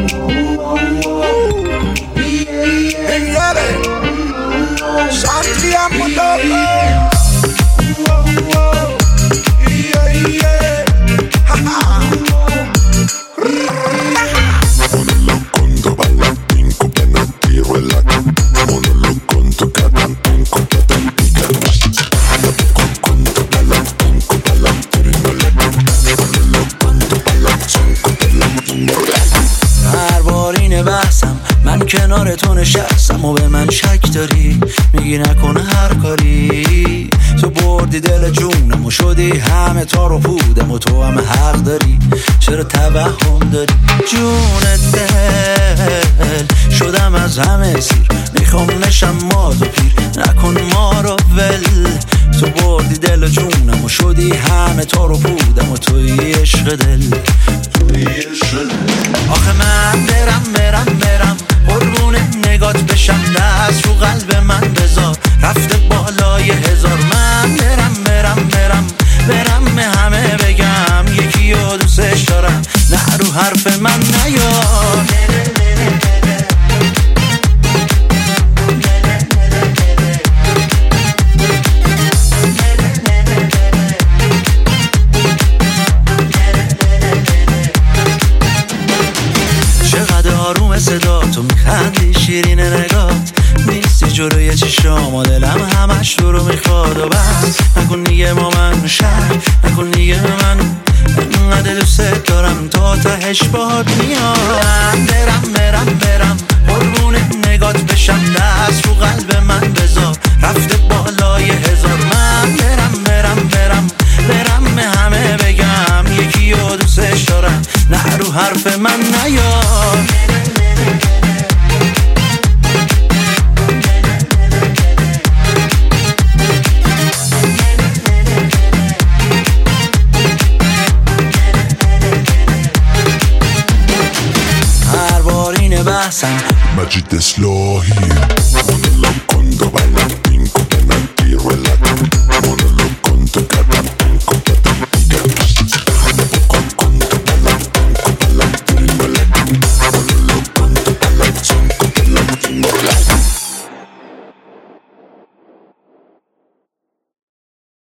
کنار تو نشستم و به من شک داری، میگی نکنه هر کاری. تو بردی دل جونم و شدی همه تار و پودم و تو هم حق داری. چرا توهم داری جون دل؟ شدم از همه سیر، میخوام نشم ماد و پیر، نکن ما رو ول. تو بردی دل جونم و شدی همه تار و پودم و توی عشق دل. آخه من برم قربون نگات بشم، دست رو قلب من بذار، رفته بالای هزار. من برم همه بگم یکی رو دوستش دارم، نه رو حرف من نیار. آروم صدا تو میخندی، شیرین نگات نیستی جلوی چشام و دلم همش تو رو میخواد. و بس نکن دیگه با من شک، نکن دیگه به من، انقدر دوست دارم تا تهش باهات میام. من برم قربون نگات بشم، دست رو قلب من بذار، رفته بالای هزار. من برم همه بگم یکی رو دوستش دارم، نه رو حرف من نیار. مجید اصلاحی.